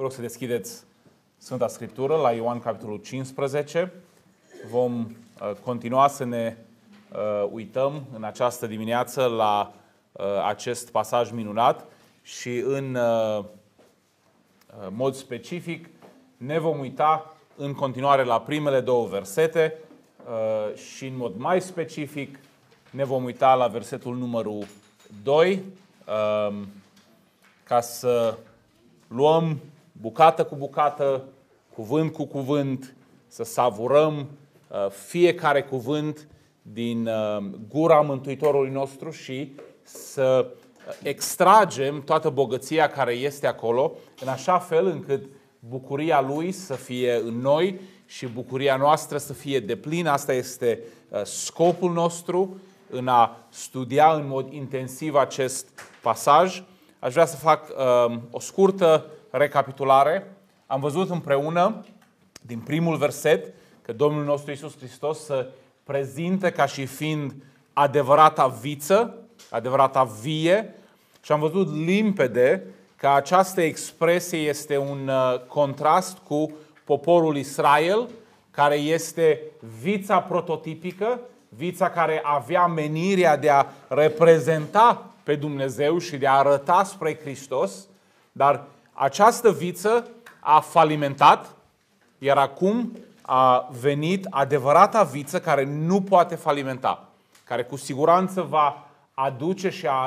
Vă rog să deschideți Sfânta Scriptură la Ioan, capitolul 15. Vom continua să ne uităm în această dimineață la acest pasaj minunat și în mod specific ne vom uita în continuare la primele două versete și în mod mai specific ne vom uita la versetul numărul 2 ca să luăm bucată cu bucată, cuvânt cu cuvânt, să savurăm fiecare cuvânt din gura Mântuitorului nostru și să extragem toată bogăția care este acolo, în așa fel încât bucuria Lui să fie în noi și bucuria noastră să fie deplină. Asta este scopul nostru în a studia în mod intensiv acest pasaj. Aș vrea să fac o scurtă recapitulare. Am văzut împreună, din primul verset, că Domnul nostru Iisus Hristos se prezintă ca și fiind adevărata viță, adevărata vie, și am văzut limpede că această expresie este un contrast cu poporul Israel, care este vița prototipică, vița care avea menirea de a reprezenta pe Dumnezeu și de a arăta spre Hristos, dar această viță a falimentat, iar acum a venit adevărata viță care nu poate falimenta, care cu siguranță va aduce și a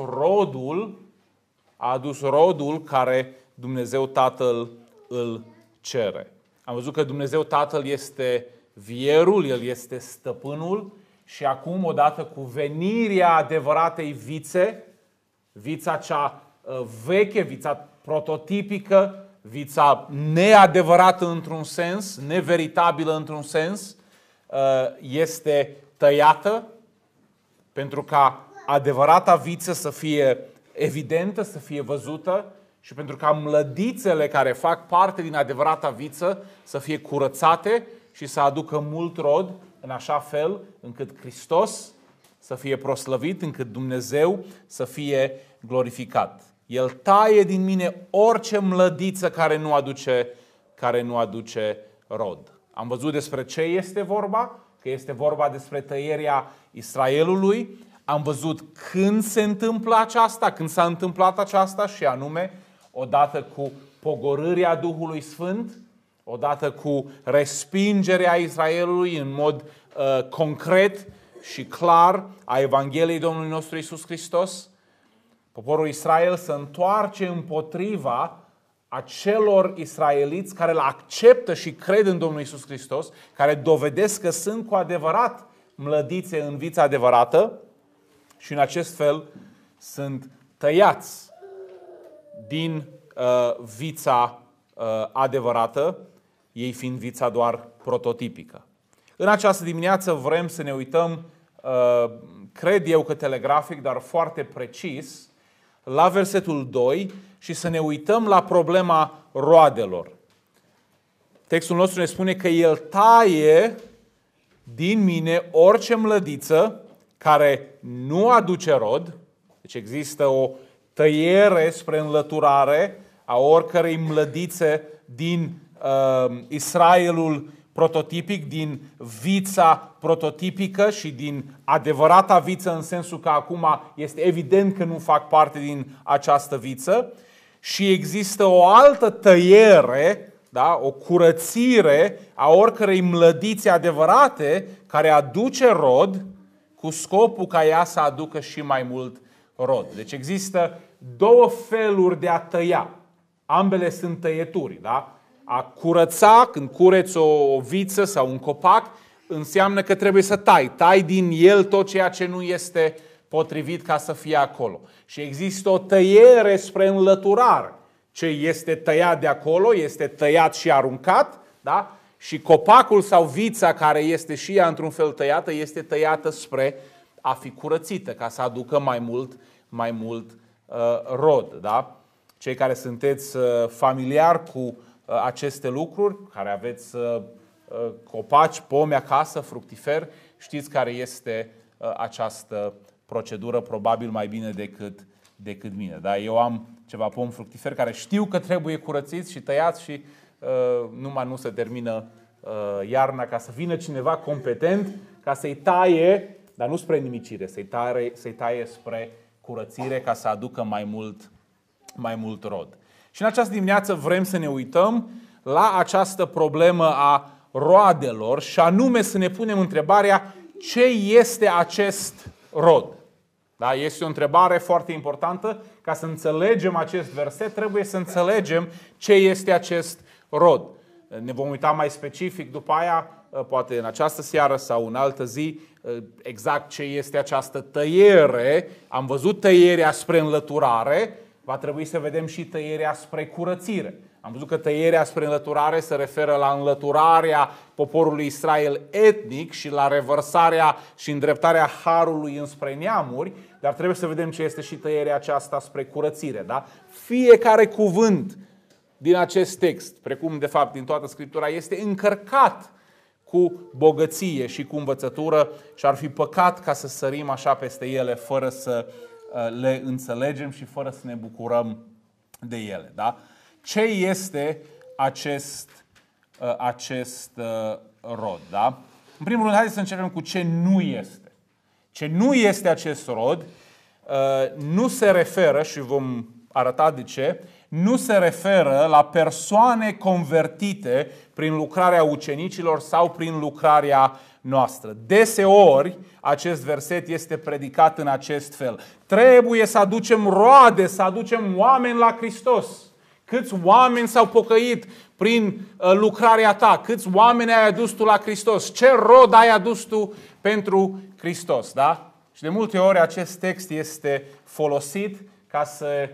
adus rodul care Dumnezeu Tatăl îl cere. Am văzut că Dumnezeu Tatăl este vierul, El este stăpânul și acum, odată cu venirea adevăratei vițe, vița cea veche, vița prototipică, vița neadevărată într-un sens, neveritabilă într-un sens, este tăiată pentru ca adevărata viță să fie evidentă, să fie văzută și pentru ca mlădițele care fac parte din adevărata viță să fie curățate și să aducă mult rod, în așa fel încât Hristos să fie proslăvit, încât Dumnezeu să fie glorificat. El taie din mine orice mlădiță care nu aduce rod. Am văzut despre ce este vorba, că este vorba despre tăierea Israelului. Am văzut când se întâmplă aceasta, când s-a întâmplat aceasta, și anume odată cu pogorârea Duhului Sfânt, odată cu respingerea Israelului în mod concret și clar a Evangheliei Domnului nostru Iisus Hristos. Poporul Israel se întoarce împotriva acelor israeliți care îl acceptă și cred în Domnul Iisus Hristos, care dovedesc că sunt cu adevărat mlădițe în vița adevărată și în acest fel sunt tăiați din vița adevărată, ei fiind vița doar prototipică. În această dimineață vrem să ne uităm, cred eu că telegrafic, dar foarte precis, la versetul 2 și să ne uităm la problema roadelor. Textul nostru ne spune că El taie din mine orice mlădiță care nu aduce rod. Deci există o tăiere spre înlăturare a oricărei mlădițe din Israelul prototipic, din vița prototipică și din adevărata viță, în sensul că acum este evident că nu fac parte din această viță, și există o altă tăiere, da? O curățire a oricărei mlădițe adevărate care aduce rod, cu scopul ca ea să aducă și mai mult rod. Deci există două feluri de a tăia. Ambele sunt tăieturi, da? A curăța, când cureți o viță sau un copac, înseamnă că trebuie să tai din el tot ceea ce nu este potrivit ca să fie acolo. Și există o tăiere spre înlăturare. Ce este tăiat de acolo este tăiat și aruncat, da? Și copacul sau vița care este și ea într-un fel tăiată, este tăiată spre a fi curățită, ca să aducă mai mult rod, da? Cei care sunteți familiari cu aceste lucruri, care aveți copaci, pomi acasă, fructiferi, știți care este această procedură, probabil mai bine decât mine. Da? Eu am ceva pomi fructiferi care știu că trebuie curățiți și tăiați și numai nu se termină iarna ca să vină cineva competent ca să-i taie, dar nu spre nimicire, să-i taie spre curățire ca să aducă mai mult rod. Și în această dimineață vrem să ne uităm la această problemă a roadelor și anume să ne punem întrebarea ce este acest rod. Da? Este o întrebare foarte importantă. Ca să înțelegem acest verset, trebuie să înțelegem ce este acest rod. Ne vom uita mai specific după aia, poate în această seară sau în altă zi, exact ce este această tăiere. Am văzut tăierea spre înlăturare, va trebui să vedem și tăierea spre curățire. Am văzut că tăierea spre înlăturare se referă la înlăturarea poporului Israel etnic și la revărsarea și îndreptarea harului înspre neamuri, dar trebuie să vedem ce este și tăierea aceasta spre curățire. Da? Fiecare cuvânt din acest text, precum de fapt din toată Scriptura, este încărcat cu bogăție și cu învățătură și ar fi păcat ca să sărim așa peste ele fără să le înțelegem și fără să ne bucurăm de ele. Da? Ce este acest rod? Da? În primul rând, haideți să începem cu ce nu este. Ce nu este acest rod nu se referă, și vom arăta de ce, nu se referă la persoane convertite prin lucrarea ucenicilor sau prin lucrarea noastră. Deseori acest verset este predicat în acest fel. Trebuie să aducem roade, să aducem oameni la Hristos. Câți oameni s-au pocăit prin lucrarea ta? Câți oameni ai adus tu la Hristos? Ce rod ai adus tu pentru Hristos? Da? Și de multe ori acest text este folosit ca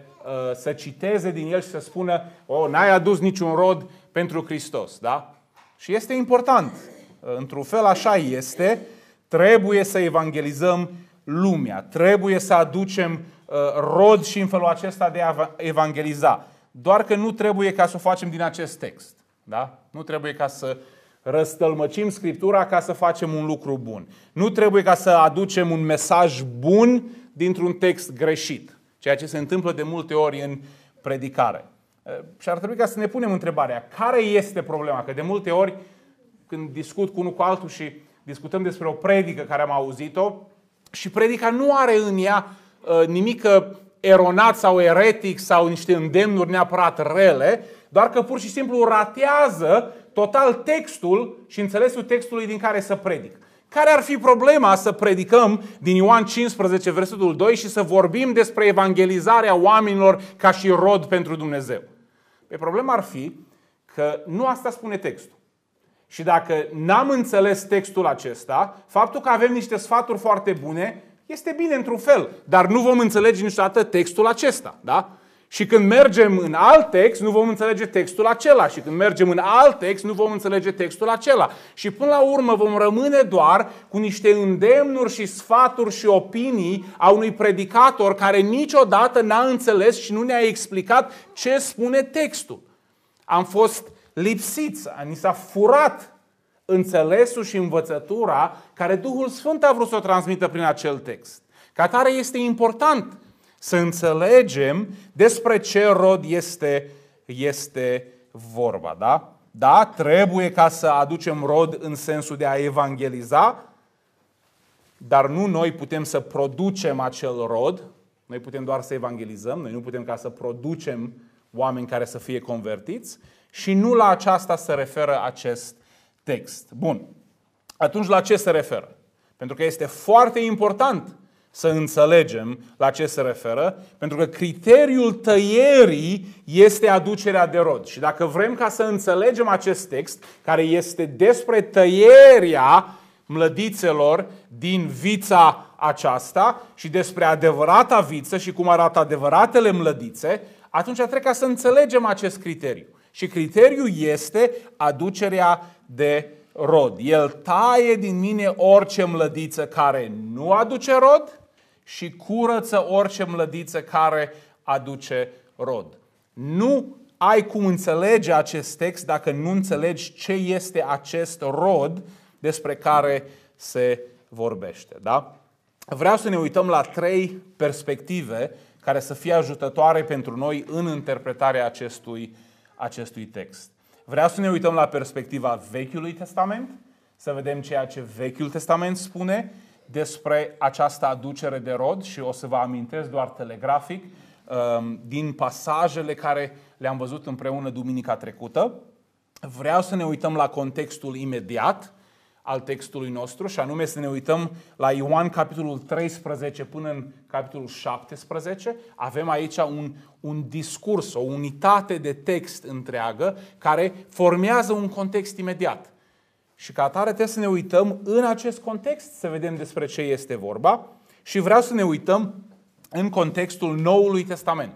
să citeze din el și să spună n-ai adus niciun rod pentru Hristos. Da? Și este important. Într-un fel așa este. Trebuie să evangelizăm lumea. Trebuie să aducem rod și în felul acesta de a evangeliza. Doar că nu trebuie ca să o facem din acest text. Da? Nu trebuie ca să răstălmăcim Scriptura ca să facem un lucru bun. Nu trebuie ca să aducem un mesaj bun dintr-un text greșit. Ceea ce se întâmplă de multe ori în predicare. Și ar trebui ca să ne punem întrebarea, care este problema? Că de multe ori când discut cu unul cu altul și discutăm despre o predică care am auzit-o și predica nu are în ea nimic eronat sau eretic sau niște îndemnuri neapărat rele, doar că pur și simplu ratează total textul și înțelesul textului din care să predic. Care ar fi problema să predicăm din Ioan 15, versetul 2 și să vorbim despre evangelizarea oamenilor ca și rod pentru Dumnezeu? Problema ar fi că nu asta spune textul. Și dacă n-am înțeles textul acesta, faptul că avem niște sfaturi foarte bune este bine într-un fel, dar nu vom înțelege niciodată textul acesta. Da? Și când mergem în alt text, nu vom înțelege textul acela. Și când mergem în alt text, nu vom înțelege textul acela. Și până la urmă vom rămâne doar cu niște îndemnuri și sfaturi și opinii a unui predicator care niciodată n-a înțeles și nu ne-a explicat ce spune textul. Am fost lipsiți, ni s-a furat înțelesul și învățătura care Duhul Sfânt a vrut să o transmită prin acel text. Ca atare este important să înțelegem despre ce rod este vorba. Da? Da, trebuie ca să aducem rod în sensul de a evangeliza, dar nu noi putem să producem acel rod. Noi putem doar să evangelizăm, noi nu putem ca să producem oameni care să fie convertiți și nu la aceasta se referă acest text. Bun. Atunci la ce se referă? Pentru că este foarte important să înțelegem la ce se referă, pentru că criteriul tăierii este aducerea de rod. Și dacă vrem ca să înțelegem acest text, care este despre tăierea mlădițelor din vița aceasta și despre adevărata viță și cum arată adevăratele mlădițe, atunci trebuie ca să înțelegem acest criteriu. Și criteriul este aducerea de rod. El taie din mine orice mlădiță care nu aduce rod și curăță orice mlădiță care aduce rod. Nu ai cum înțelege acest text dacă nu înțelegi ce este acest rod despre care se vorbește. Da? Vreau să ne uităm la 3 perspective care să fie ajutătoare pentru noi în interpretarea acestui text. Vreau să ne uităm la perspectiva Vechiului Testament, să vedem ceea ce Vechiul Testament spune despre această aducere de rod și o să vă amintesc doar telegrafic din pasajele care le-am văzut împreună duminica trecută. Vreau să ne uităm la contextul imediat al textului nostru și anume să ne uităm la Ioan capitolul 13 până în capitolul 17. Avem aici un discurs, o unitate de text întreagă care formează un context imediat. Și ca atare trebuie să ne uităm în acest context să vedem despre ce este vorba și vreau să ne uităm în contextul Noului Testament.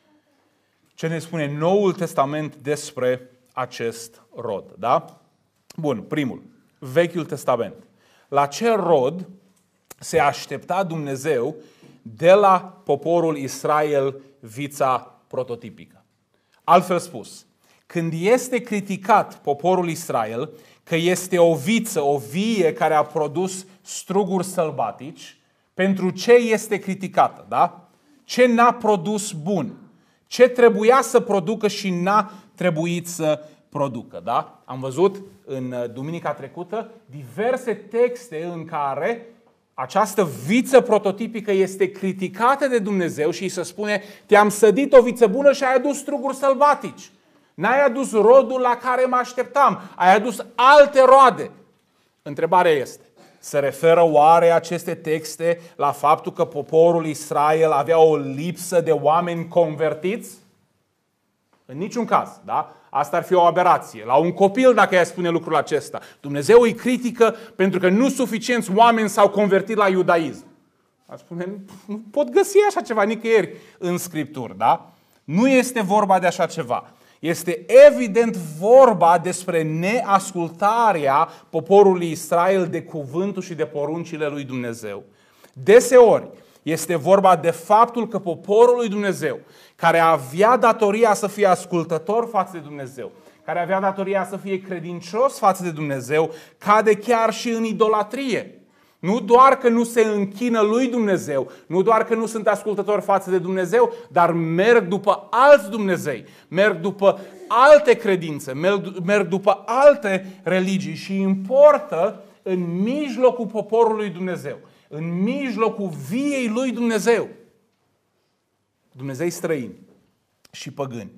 Ce ne spune Noul Testament despre acest rod, da? Bun, primul, Vechiul Testament. La ce rod se aștepta Dumnezeu de la poporul Israel vița prototipică? Altfel spus, când este criticat poporul Israel că este o viță, o vie care a produs struguri sălbatici, pentru ce este criticată, da? Ce n-a produs bun? Ce trebuia să producă și n-a trebuit să producă, da? Am văzut în duminica trecută diverse texte în care această viță prototipică este criticată de Dumnezeu și îi se spune: te-am sădit o viță bună și ai adus struguri sălbatici. N-ai adus rodul la care mă așteptam, ai adus alte roade. Întrebarea este: se referă oare aceste texte la faptul că poporul Israel avea o lipsă de oameni convertiți? În niciun caz, da? Asta ar fi o aberație. La un copil, dacă i-ai spune lucrul acesta, Dumnezeu îi critică pentru că nu suficienți oameni s-au convertit la iudaism. Ar spune: nu pot găsi așa ceva nicăieri în Scripturi, da? Nu este vorba de așa ceva. Este evident vorba despre neascultarea poporului Israel de cuvântul și de poruncile lui Dumnezeu. Deseori este vorba de faptul că poporul lui Dumnezeu, care avea datoria să fie ascultător față de Dumnezeu, care avea datoria să fie credincios față de Dumnezeu, cade chiar și în idolatrie. Nu doar că nu se închină lui Dumnezeu, nu doar că nu sunt ascultători față de Dumnezeu, dar merg după alți Dumnezei, merg după alte credințe, merg după alte religii și importă în mijlocul poporului lui Dumnezeu, în mijlocul viei lui Dumnezeu, Dumnezei străini și păgâni.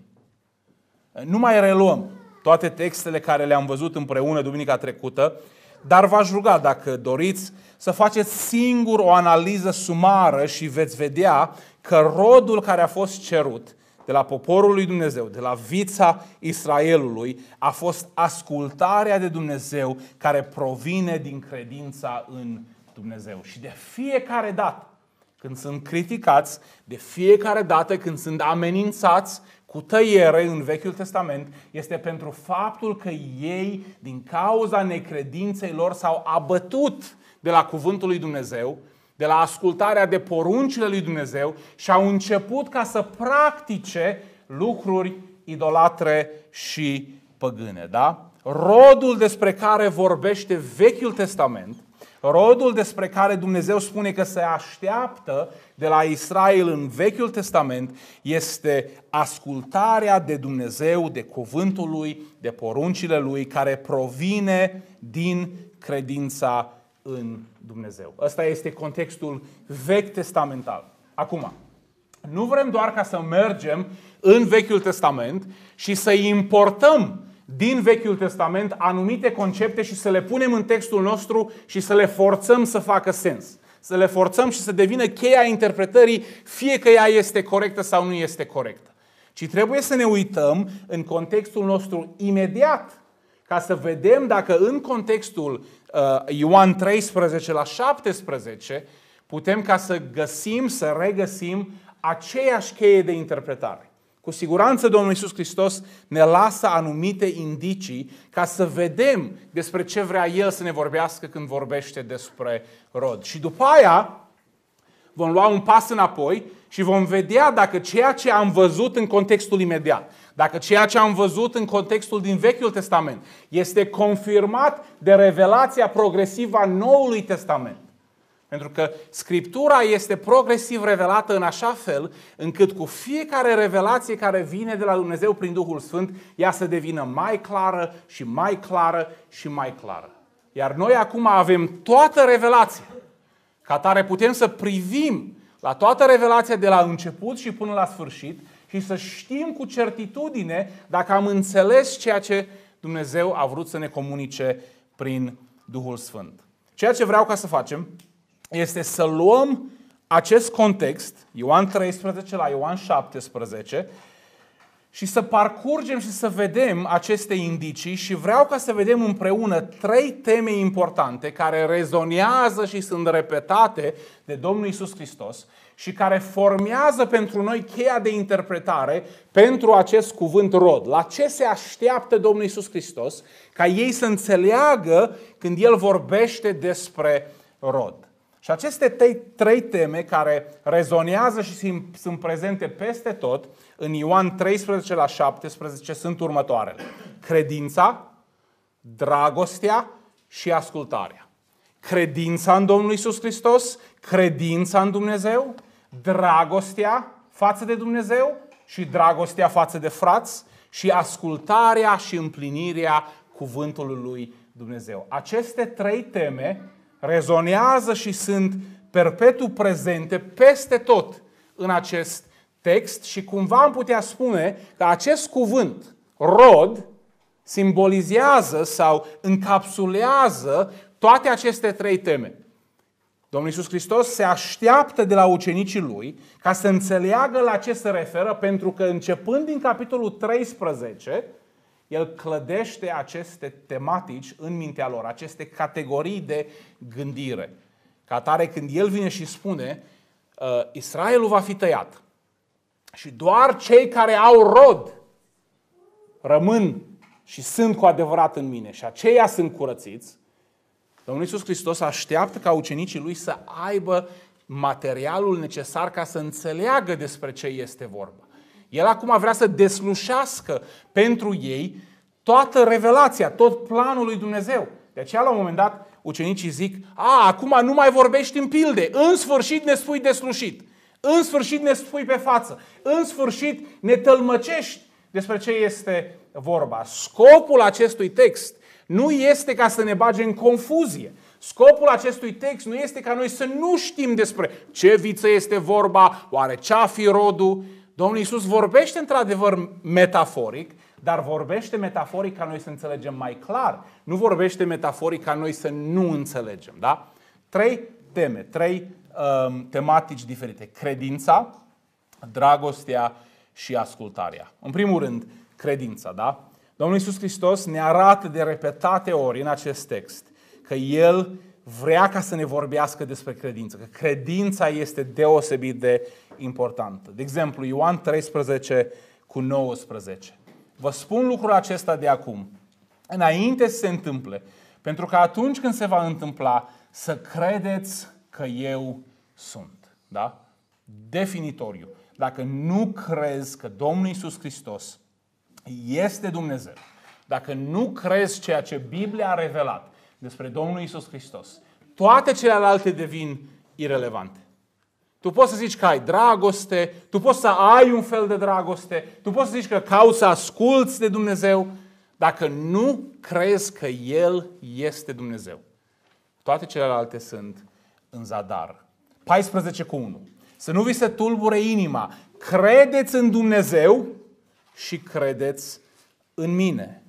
Nu mai reluăm toate textele care le-am văzut împreună duminica trecută, dar v-aș ruga, dacă doriți, să faceți singur o analiză sumară și veți vedea că rodul care a fost cerut de la poporul lui Dumnezeu, de la vița Israelului, a fost ascultarea de Dumnezeu care provine din credința în Dumnezeu. Și de fiecare dată când sunt criticați, de fiecare dată când sunt amenințați cu tăiere în Vechiul Testament, este pentru faptul că ei, din cauza necredinței lor, s-au abătut de la cuvântul lui Dumnezeu, de la ascultarea de poruncile lui Dumnezeu și au început ca să practice lucruri idolatre și păgâne. Da? Rodul despre care vorbește Vechiul Testament, rodul despre care Dumnezeu spune că se așteaptă de la Israel în Vechiul Testament, este ascultarea de Dumnezeu, de cuvântul Lui, de poruncile Lui, care provine din credința în Dumnezeu. Ăsta este contextul vechi testamental. Acum, nu vrem doar ca să mergem în Vechiul Testament și să importăm din Vechiul Testament anumite concepte și să le punem în textul nostru și să le forțăm să facă sens. Să le forțăm și să devină cheia interpretării, fie că ea este corectă sau nu este corectă. Ci trebuie să ne uităm în contextul nostru imediat, ca să vedem dacă în contextul Ioan 13 la 17 putem ca să găsim, să regăsim aceeași cheie de interpretare. Cu siguranță Domnul Iisus Hristos ne lasă anumite indicii ca să vedem despre ce vrea El să ne vorbească când vorbește despre rod. Și după aia vom lua un pas înapoi și vom vedea dacă ceea ce am văzut în contextul imediat, dacă ceea ce am văzut în contextul din Vechiul Testament este confirmat de revelația progresivă a Noului Testament. Pentru că Scriptura este progresiv revelată în așa fel încât cu fiecare revelație care vine de la Dumnezeu prin Duhul Sfânt, ea să devină mai clară și mai clară și mai clară. Iar noi acum avem toată revelația. Ca tare putem să privim la toată revelația de la început și până la sfârșit și să știm cu certitudine dacă am înțeles ceea ce Dumnezeu a vrut să ne comunice prin Duhul Sfânt. Ceea ce vreau ca să facem este să luăm acest context, Ioan 13 la Ioan 17, și să parcurgem și să vedem aceste indicii și vreau ca să vedem împreună 3 teme importante care rezonează și sunt repetate de Domnul Iisus Hristos și care formează pentru noi cheia de interpretare pentru acest cuvânt rod. La ce se așteaptă Domnul Iisus Hristos ca ei să înțeleagă când El vorbește despre rod. Și aceste 3 teme care rezonează și sunt prezente peste tot în Ioan 13 la 17 sunt următoarele. Credința, dragostea și ascultarea. Credința în Domnul Iisus Hristos, credința în Dumnezeu, dragostea față de Dumnezeu și dragostea față de frați și ascultarea și împlinirea cuvântului lui Dumnezeu. Aceste 3 teme rezonează și sunt perpetu prezente peste tot în acest text și cumva am putea spune că acest cuvânt, rod, simbolizează sau încapsulează toate aceste 3 teme. Domnul Iisus Hristos se așteaptă de la ucenicii Lui ca să înțeleagă la ce se referă, pentru că începând din capitolul 13, El clădește aceste tematici în mintea lor, aceste categorii de gândire. Ca atare, când El vine și spune, Israelul va fi tăiat și doar cei care au rod rămân și sunt cu adevărat în mine și aceia sunt curățiți, Domnul Iisus Hristos așteaptă ca ucenicii Lui să aibă materialul necesar ca să înțeleagă despre ce este vorba. El acum vrea să deslușească pentru ei toată revelația, tot planul lui Dumnezeu. De aceea, la un moment dat, ucenicii zic, acum nu mai vorbești în pilde, în sfârșit ne spui deslușit, în sfârșit ne spui pe față, în sfârșit ne tălmăcești despre ce este vorba. Scopul acestui text nu este ca să ne bage în confuzie. Scopul acestui text nu este ca noi să nu știm despre ce viță este vorba, oare ce-a fi rodul. Domnul Iisus vorbește într-adevăr metaforic, dar vorbește metaforic ca noi să înțelegem mai clar. Nu vorbește metaforic ca noi să nu înțelegem. Da? 3 teme, 3 tematici diferite. Credința, dragostea și ascultarea. În primul rând, credința. Da? Domnul Iisus Hristos ne arată de repetate ori în acest text că El vrea ca să ne vorbească despre credință, că credința este deosebit de importantă. De exemplu, Ioan 13 cu 19. Vă spun lucrul acesta de acum, înainte să se întâmple, pentru că atunci când se va întâmpla, să credeți că eu sunt. Da? Definitoriu. Dacă nu crezi că Domnul Iisus Hristos este Dumnezeu, dacă nu crezi ceea ce Biblia a revelat despre Domnul Iisus Hristos, toate celelalte devin irelevante. Tu poți să zici că ai dragoste, tu poți să ai un fel de dragoste, tu poți să zici că cauți să asculți de Dumnezeu, dacă nu crezi că El este Dumnezeu. Toate celelalte sunt în zadar. 14 cu 1. Să nu vi se tulbure inima. Credeți în Dumnezeu și credeți în mine.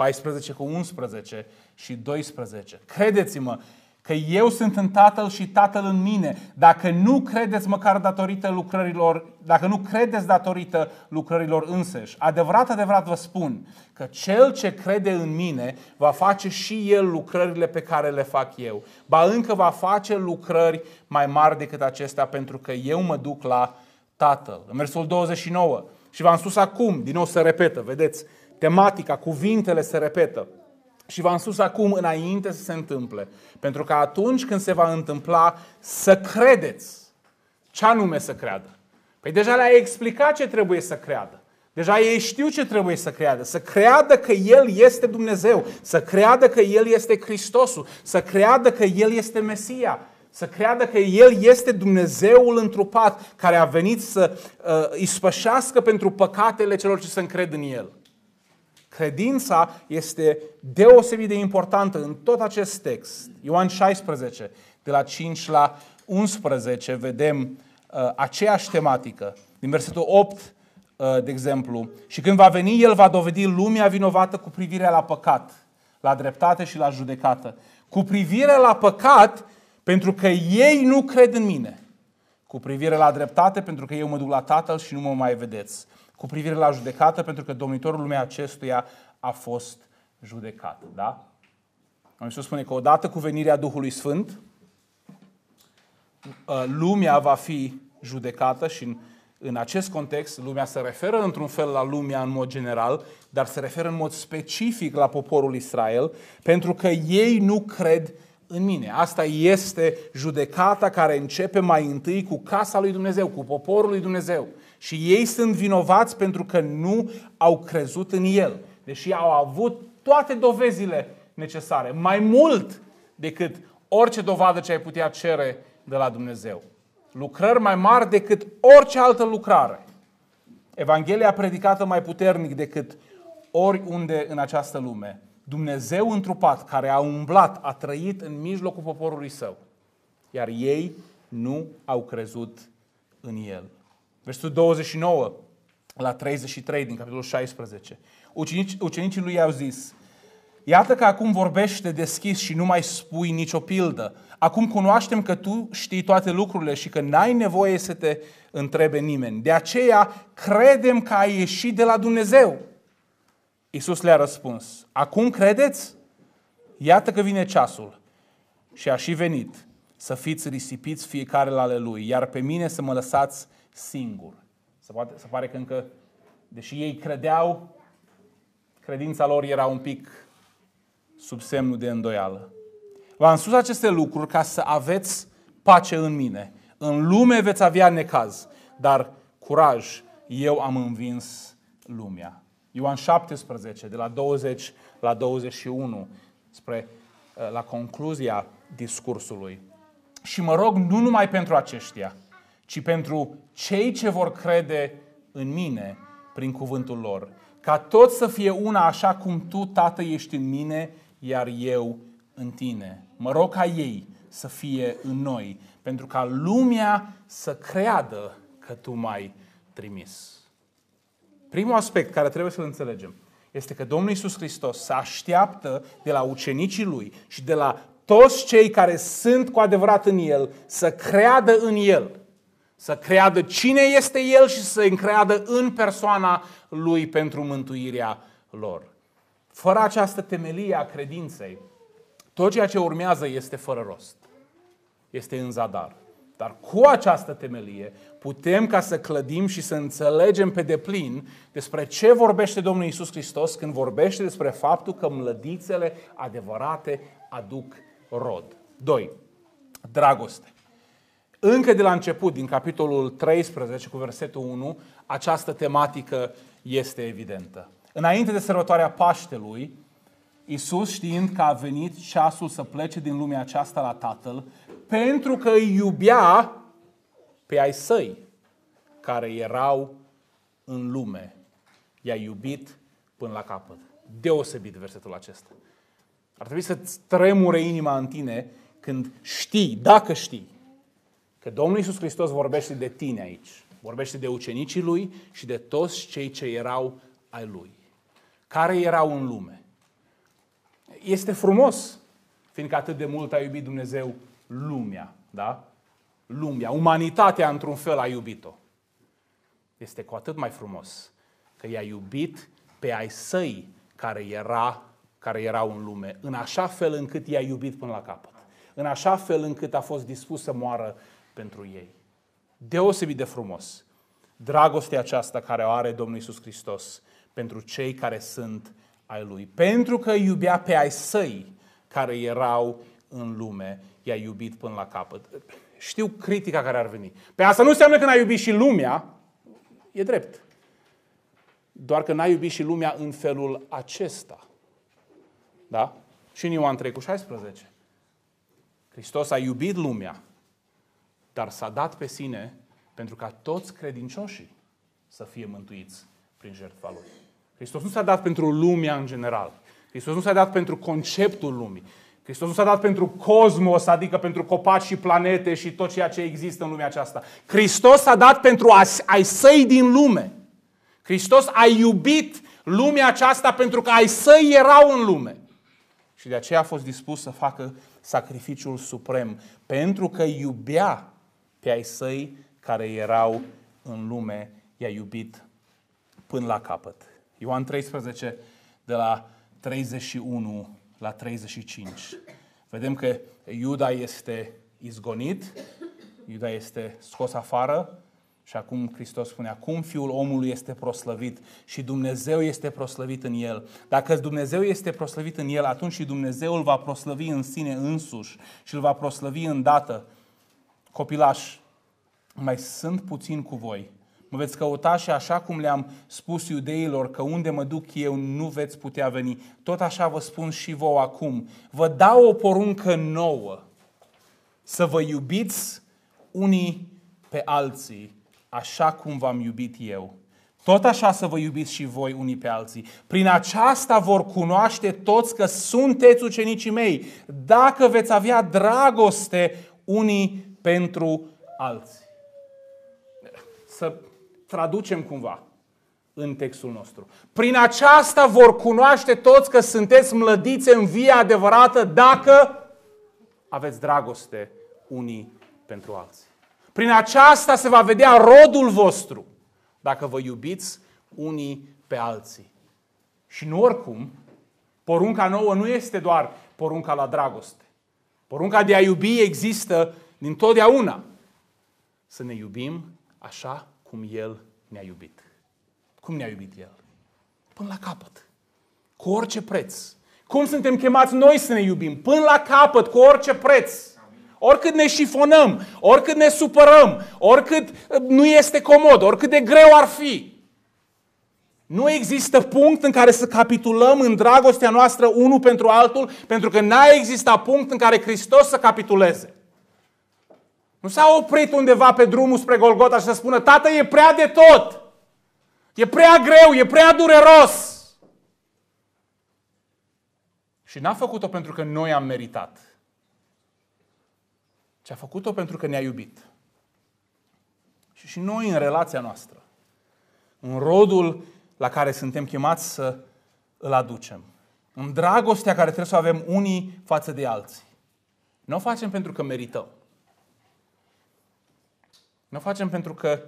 14 cu 11 și 12. Credeți-mă că eu sunt în Tatăl și Tatăl în mine. Dacă nu credeți măcar datorită lucrărilor, dacă nu credeți datorită lucrărilor însăși, adevărat vă spun că cel ce crede în mine va face și el lucrările pe care le fac eu. Ba încă va face lucrări mai mari decât acestea, pentru că eu mă duc la Tatăl. În versul 29. Și v-am spus acum, din nou se repetă, vedeți, tematica, cuvintele se repetă. Și v-am spus acum înainte să se întâmple. Pentru că atunci când se va întâmpla să credeți. Ce anume să creadă? Păi deja le-ai explicat ce trebuie să creadă. Deja ei știu ce trebuie să creadă. Să creadă că El este Dumnezeu. Să creadă că El este Hristosul. Să creadă că El este Mesia. Să creadă că El este Dumnezeul întrupat care a venit să ispășească pentru păcatele celor ce se încred în El. Credința este deosebit de importantă în tot acest text. Ioan 16, de la 5 la 11, vedem aceeași tematică. Din versetul 8, de exemplu, și când va veni, El va dovedi lumea vinovată cu privire la păcat, la dreptate și la judecată. Cu privire la păcat, pentru că ei nu cred în mine. Cu privire la dreptate, pentru că eu mă duc la Tatăl și nu mă mai vedeți. Cu privire la judecată, pentru că domnitorul lumea acestuia a fost judecat. Da? Iisus spune că odată cu venirea Duhului Sfânt, lumea va fi judecată și în acest context, lumea se referă într-un fel la lumea în mod general, dar se referă în mod specific la poporul Israel, pentru că ei nu cred în mine. Asta este judecata care începe mai întâi cu casa lui Dumnezeu, cu poporul lui Dumnezeu. Și ei sunt vinovați pentru că nu au crezut în El, deși au avut toate dovezile necesare, mai mult decât orice dovadă ce ai putea cere de la Dumnezeu. Lucrări mai mari decât orice altă lucrare. Evanghelia predicată mai puternic decât oriunde în această lume. Dumnezeu întrupat, care a umblat, a trăit în mijlocul poporului Său. Iar ei nu au crezut în El. Versetul 29 la 33 din capitolul 16. Ucenicii lui i-au zis: iată că acum vorbește deschis și nu mai spui nicio pildă. Acum cunoaștem că tu știi toate lucrurile și că n-ai nevoie să te întrebe nimeni. De aceea credem că ai ieșit de la Dumnezeu. Iisus le-a răspuns: acum credeți? Iată că vine ceasul și a și venit să fiți risipiți fiecare la ale lui, iar pe mine să mă lăsați singur. Se pare că încă, deși ei credeau, credința lor era un pic sub semnul de îndoială. V-am spus aceste lucruri ca să aveți pace în mine. În lume veți avea necaz, dar curaj, eu am învins lumea. Ioan 17, de la 20 la 21, la concluzia discursului. Și mă rog nu numai pentru aceștia, ci pentru cei ce vor crede în mine prin cuvântul lor. Ca toți să fie una așa cum tu, Tată, ești în mine, iar eu în tine. Mă rog ca ei să fie în noi, pentru ca lumea să creadă că tu m-ai trimis. Primul aspect care trebuie să-l înțelegem este că Domnul Iisus Hristos se așteaptă de la ucenicii Lui și de la toți cei care sunt cu adevărat în El să creadă în El, să creadă cine este El și să încreadă în persoana Lui pentru mântuirea lor. Fără această temelie a credinței, tot ceea ce urmează este fără rost, este în zadar. Dar cu această temelie putem ca să clădim și să înțelegem pe deplin despre ce vorbește Domnul Iisus Hristos când vorbește despre faptul că mlădițele adevărate aduc rod. 2. Dragoste. Încă de la început, din capitolul 13 cu versetul 1, această tematică este evidentă. Înainte de sărbătoarea Paștelui, Iisus, știind că a venit ceasul să plece din lumea aceasta la Tatăl, pentru că îi iubea pe ai săi care erau în lume, i-a iubit până la capăt. Deosebit versetul acesta. Ar trebui să-ți tremure inima în tine când știi, dacă știi, că Domnul Iisus Hristos vorbește de tine aici. Vorbește de ucenicii Lui și de toți cei ce erau ai Lui. Care erau în lume. Este frumos, fiindcă atât de mult a iubit Dumnezeu lumea, da? Lumea, umanitatea într-un fel a iubit-o. Este cu atât mai frumos că i-a iubit pe ai săi care erau în lume, în așa fel încât i-a iubit până la capăt. În așa fel încât a fost dispus să moară pentru ei. Deosebit de frumos. Dragostea aceasta care o are Domnul Iisus Hristos pentru cei care sunt ai Lui. Pentru că iubea pe ai săi care erau în lume, i-a iubit până la capăt. Știu critica care ar veni. Pe asta nu înseamnă că n-a iubit și lumea. E drept. Doar că n-a iubit și lumea în felul acesta. Da? Și în Ioan 3:16. Hristos a iubit lumea dar s-a dat pe sine pentru ca toți credincioșii să fie mântuiți prin jertfa Lui. Hristos nu s-a dat pentru lumea în general. Hristos nu s-a dat pentru conceptul lumii. Hristos nu s-a dat pentru cosmos, adică pentru copaci și planete și tot ceea ce există în lumea aceasta. Hristos s-a dat pentru ai săi din lume. Hristos a iubit lumea aceasta pentru că ai săi erau în lume. Și de aceea a fost dispus să facă sacrificiul suprem, pentru că iubea pe ai săi care erau în lume, i-a iubit până la capăt. Ioan 13, de la 31 la 35. Vedem că Iuda este izgonit, Iuda este scos afară și acum Hristos spune, acum Fiul omului este proslăvit și Dumnezeu este proslăvit în El. Dacă Dumnezeu este proslăvit în El, atunci și Dumnezeu îl va proslăvi în sine însuși și îl va proslăvi îndată. Copilași, mai sunt puțin cu voi. Mă veți căuta și așa cum le-am spus iudeilor că unde mă duc eu nu veți putea veni. Tot așa vă spun și vouă acum. Vă dau o poruncă nouă. Să vă iubiți unii pe alții așa cum v-am iubit eu. Tot așa să vă iubiți și voi unii pe alții. Prin aceasta vor cunoaște toți că sunteți ucenicii mei, dacă veți avea dragoste unii pentru alții. Să traducem cumva în textul nostru. Prin aceasta vor cunoaște toți că sunteți mlădițe în via adevărată dacă aveți dragoste unii pentru alții. Prin aceasta se va vedea rodul vostru dacă vă iubiți unii pe alții. Și nu oricum, porunca nouă nu este doar porunca la dragoste. Porunca de a iubi există dintotdeauna. Să ne iubim așa cum El ne-a iubit. Cum ne-a iubit El? Până la capăt. Cu orice preț. Cum suntem chemați noi să ne iubim? Până la capăt, cu orice preț. Oricât ne șifonăm, oricât ne supărăm, oricât nu este comod, oricât de greu ar fi. Nu există punct în care să capitulăm în dragostea noastră unul pentru altul, pentru că n-a existat punct în care Hristos să capituleze. Nu s-a oprit undeva pe drumul spre Golgota și să spună, Tată, e prea de tot, e prea greu, e prea dureros. Și n-a făcut-o pentru că noi am meritat, ci a făcut-o pentru că ne-a iubit. Și noi în relația noastră, în rodul la care suntem chemați să îl aducem, în dragostea care trebuie să o avem unii față de alții. Nu o facem pentru că merităm. Nu o facem pentru că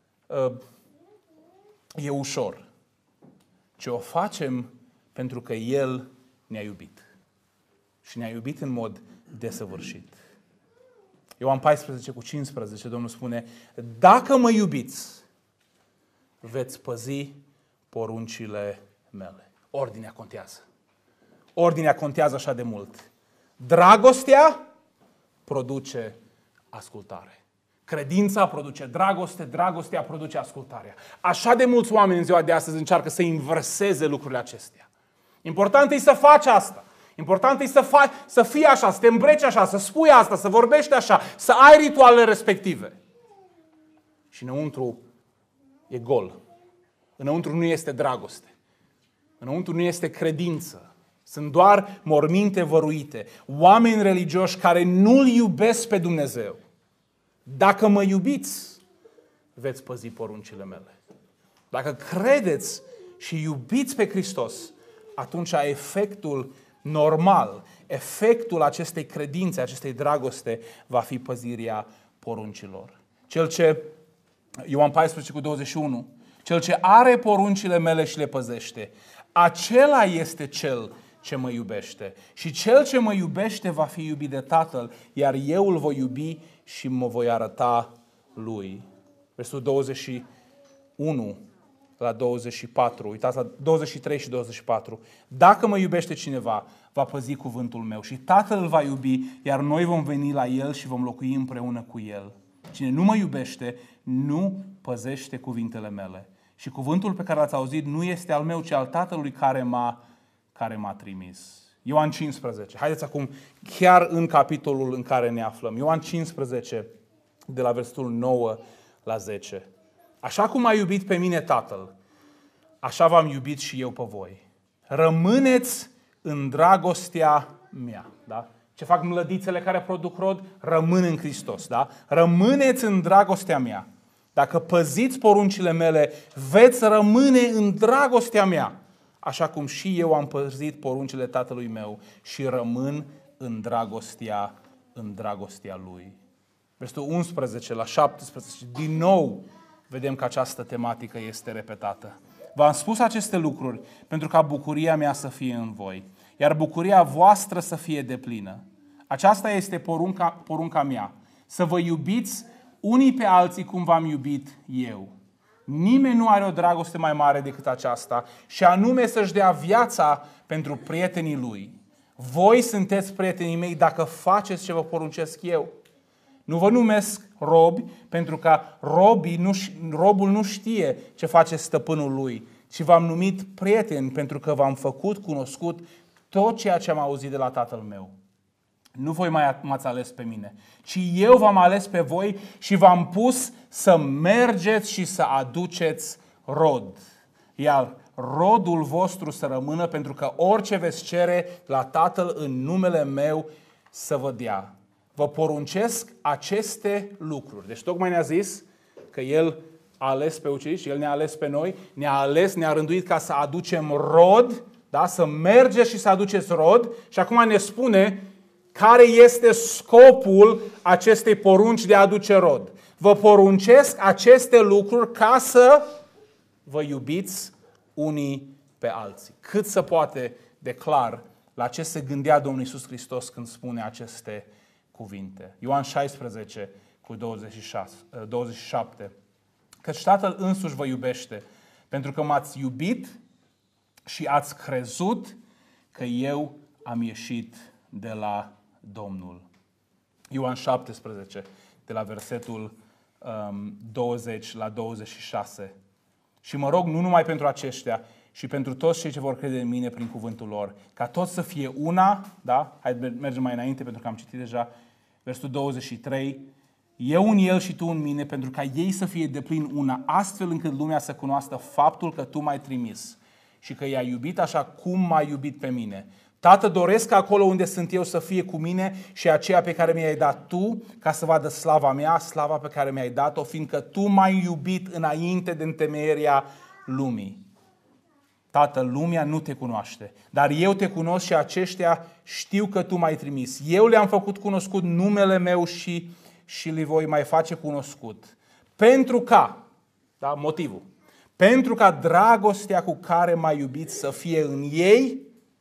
e ușor, ci o facem pentru că El ne-a iubit. Și ne-a iubit în mod desăvârșit. Ioan 14 cu 15, Domnul spune, dacă mă iubiți, veți păzi poruncile mele. Ordinea contează. Ordinea contează așa de mult. Dragostea produce ascultare. Credința produce dragoste, dragostea produce ascultarea. Așa de mulți oameni în ziua de astăzi încearcă să inverseze lucrurile acestea. Important e să faci asta. Important e să fii așa, să te îmbreci așa, să spui asta, să vorbești așa, să ai ritualele respective. Și înăuntru e gol. Înăuntru nu este dragoste. Înăuntru nu este credință. Sunt doar morminte văruite. Oameni religioși care nu-L iubesc pe Dumnezeu. Dacă mă iubiți, veți păzi poruncile mele. Dacă credeți și iubiți pe Hristos, atunci efectul normal, efectul acestei credințe, acestei dragoste, va fi păzirea poruncilor. Ioan 14 cu 21, cel ce are poruncile mele și le păzește, acela este cel ce mă iubește. Și cel ce mă iubește va fi iubit de Tatăl, iar eu îl voi iubi și mă voi arăta lui. Versul 21 la 24, uitați la 23 și 24. Dacă mă iubește cineva, va păzi cuvântul meu și Tatăl îl va iubi, iar noi vom veni la el și vom locui împreună cu el. Cine nu mă iubește, nu păzește cuvintele mele. Și cuvântul pe care l-ați auzit nu este al meu, ci al Tatălui care m-a trimis. Ioan 15. Haideți acum chiar în capitolul în care ne aflăm. Ioan 15, de la versetul 9 la 10. Așa cum a iubit pe mine Tatăl, așa v-am iubit și eu pe voi. Rămâneți în dragostea mea. Da? Ce fac mlădițele care produc rod? Rămân în Hristos. Da? Rămâneți în dragostea mea. Dacă păziți poruncile mele, veți rămâne în dragostea mea, așa cum și eu am păzit poruncile Tatălui meu și rămân în dragostea Lui. Versetul 11 la 17, din nou vedem că această tematică este repetată. V-am spus aceste lucruri pentru ca bucuria mea să fie în voi, iar bucuria voastră să fie deplină. Aceasta este porunca mea, să vă iubiți unii pe alții cum v-am iubit eu. Nimeni nu are o dragoste mai mare decât aceasta, și anume să-și dea viața pentru prietenii lui. Voi sunteți prietenii mei dacă faceți ce vă poruncesc eu. Nu vă numesc robi, pentru că robul nu știe ce face stăpânul lui, ci v-am numit prieteni pentru că v-am făcut cunoscut tot ceea ce am auzit de la Tatăl meu. Nu voi m-ați ales pe mine, ci eu v-am ales pe voi și v-am pus să mergeți și să aduceți rod. Iar rodul vostru să rămână, pentru că orice veți cere la Tatăl în numele meu să vă dea. Vă poruncesc aceste lucruri. Deci tocmai ne-a zis că El a ales pe ucenici, El ne-a ales pe noi, ne-a rânduit ca să aducem rod, da? Să mergeți și să aduceți rod, și acum ne spune care este scopul acestei porunci de a aduce rod. Vă poruncesc aceste lucruri ca să vă iubiți unii pe alții. Cât se poate de clar la ce se gândea Domnul Iisus Hristos când spune aceste cuvinte. Ioan 16 cu 27. Căci Tatăl însuși vă iubește, pentru că m-ați iubit și ați crezut că eu am ieșit de la Domnul. Ioan 17, de la versetul 20 la 26. Și mă rog nu numai pentru aceștia, și pentru toți cei ce vor crede în mine prin cuvântul lor, ca toți să fie una, da? Hai, mergem mai înainte pentru că am citit deja versetul 23. Eu în el și tu în mine, pentru ca ei să fie deplin una, astfel încât lumea să cunoască faptul că tu m-ai trimis și că i-ai iubit așa cum m-ai iubit pe mine. Tată, doresc ca acolo unde sunt eu să fie cu mine și aceea pe care mi-ai dat tu, ca să vadă slava mea, slava pe care mi-ai dat-o, fiindcă tu m-ai iubit înainte de întemeierea lumii. Tată, lumea nu te cunoaște, dar eu te cunosc și aceștia știu că tu m-ai trimis. Eu le-am făcut cunoscut numele meu și le voi mai face cunoscut. Pentru ca, da, motivul, pentru ca dragostea cu care m-ai iubit să fie în ei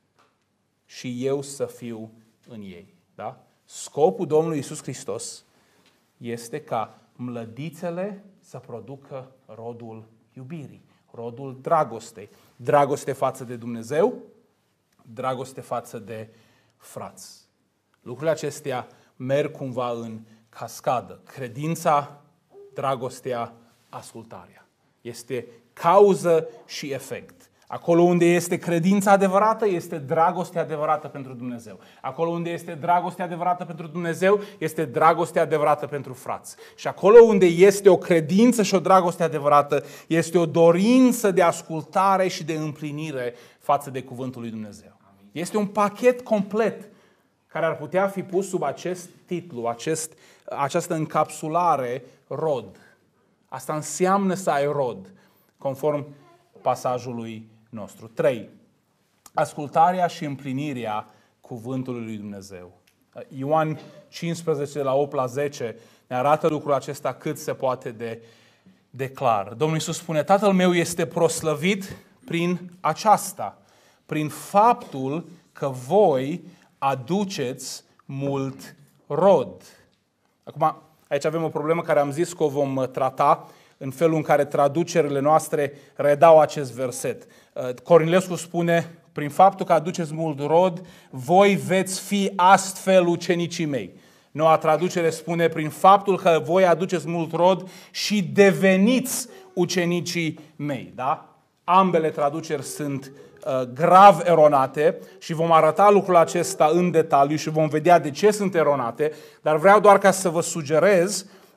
și eu să fiu în ei. Da? Scopul Domnului Iisus Hristos este ca mlădițele să producă rodul iubirii, rodul dragostei. Dragoste față de Dumnezeu, dragoste față de frați. Lucrurile acestea merg cumva în cascadă. Credința, dragostea, ascultarea. Este cauză și efect. Acolo unde este credința adevărată, este dragoste adevărată pentru Dumnezeu. Acolo unde este dragoste adevărată pentru Dumnezeu, este dragoste adevărată pentru frați. Și acolo unde este o credință și o dragoste adevărată, este o dorință de ascultare și de împlinire față de cuvântul lui Dumnezeu. Este un pachet complet care ar putea fi pus sub acest titlu, această încapsulare, rod. Asta înseamnă să ai rod, conform pasajului nostru. 3. Ascultarea și împlinirea cuvântului lui Dumnezeu. Ioan 15, de la 8 la 10, ne arată lucrul acesta cât se poate de clar. Domnul Iisus spune, Tatăl meu este proslăvit prin aceasta, prin faptul că voi aduceți mult rod. Acum, aici avem o problemă care am zis că o vom trata în felul în care traducerile noastre redau acest verset. Cornilescu spune, prin faptul că aduceți mult rod, voi veți fi astfel ucenicii mei. Noua traducere spune, prin faptul că voi aduceți mult rod și deveniți ucenicii mei. Da? Ambele traduceri sunt grav eronate și vom arăta lucrul acesta în detaliu și vom vedea de ce sunt eronate, dar vreau doar ca să vă sugerez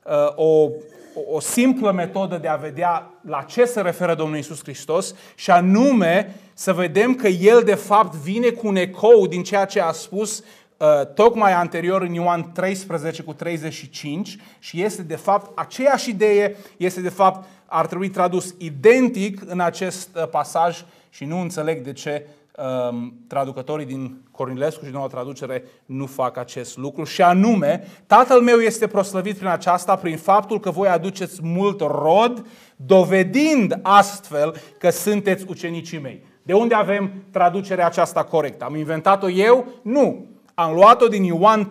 o simplă metodă de a vedea la ce se referă Domnul Iisus Hristos și anume să vedem că El de fapt vine cu un ecou din ceea ce a spus tocmai anterior în Ioan 13:35 și este de fapt aceeași idee, este de fapt, ar trebui tradus identic în acest pasaj și nu înțeleg de ce traducătorii din Cornilescu și Noua Traducere nu fac acest lucru și anume, Tatăl meu este proslăvit prin aceasta, prin faptul că voi aduceți mult rod, dovedind astfel că sunteți ucenicii mei. De unde avem traducerea aceasta corectă? Am inventat-o eu? Nu. Am luat-o din Ioan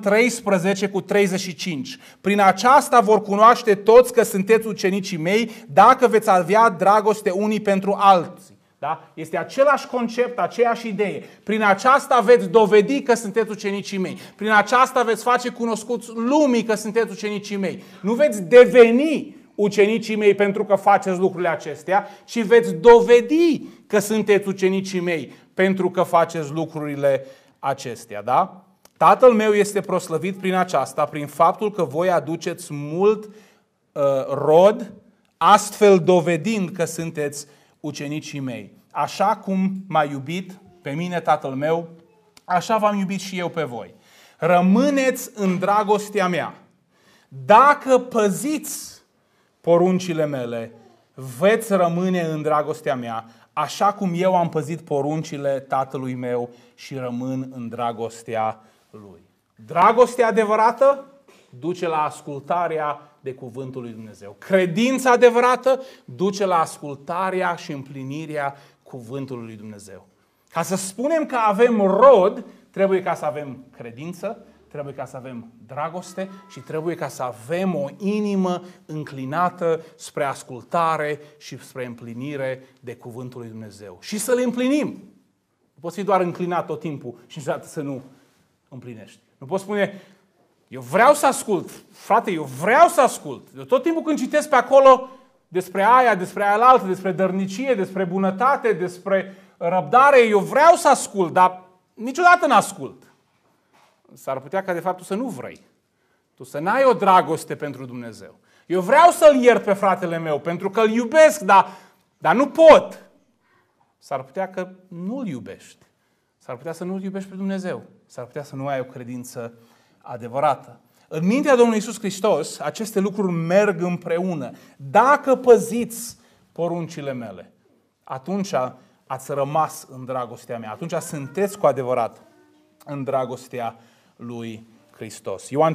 13:35. Prin aceasta vor cunoaște toți că sunteți ucenicii mei dacă veți avea dragoste unii pentru alții. Da? Este același concept, aceeași idee. Prin aceasta veți dovedi că sunteți ucenicii mei. Prin aceasta veți face cunoscuți lumii că sunteți ucenicii mei. Nu veți deveni ucenicii mei pentru că faceți lucrurile acestea, ci veți dovedi că sunteți ucenicii mei pentru că faceți lucrurile acestea. Da? Tatăl meu este proslăvit prin aceasta, prin faptul că voi aduceți mult rod, astfel dovedind că sunteți ucenicii mei. Așa cum m-a iubit pe mine Tatăl meu, așa v-am iubit și eu pe voi. Rămâneți în dragostea mea. Dacă păziți poruncile mele, veți rămâne în dragostea mea, așa cum eu am păzit poruncile Tatălui meu și rămân în dragostea lui. Dragostea adevărată duce la ascultarea de cuvântul lui Dumnezeu. Credința adevărată duce la ascultarea și împlinirea cuvântului lui Dumnezeu. Ca să spunem că avem rod, trebuie ca să avem credință, trebuie ca să avem dragoste și trebuie ca să avem o inimă înclinată spre ascultare și spre împlinire de cuvântul lui Dumnezeu. Și să le împlinim. Nu poți fi doar înclinat tot timpul și niciodată să nu împlinești. Nu poți spune, eu vreau să ascult, frate, eu vreau să ascult. Eu tot timpul când citesc pe acolo despre aia, despre aia altă, despre dărnicie, despre bunătate, despre răbdare, eu vreau să ascult, dar niciodată n-ascult. S-ar putea ca de fapt tu să nu vrei. Tu să n-ai o dragoste pentru Dumnezeu. Eu vreau să-l iert pe fratele meu pentru că îl iubesc, dar nu pot. S-ar putea că nu-l iubești. S-ar putea să nu-l iubești pe Dumnezeu. S-ar putea să nu ai o credință adevărată. În mintea Domnului Iisus Hristos, aceste lucruri merg împreună. Dacă păziți poruncile mele, atunci ați rămas în dragostea mea. Atunci sunteți cu adevărat în dragostea lui Hristos. Ioan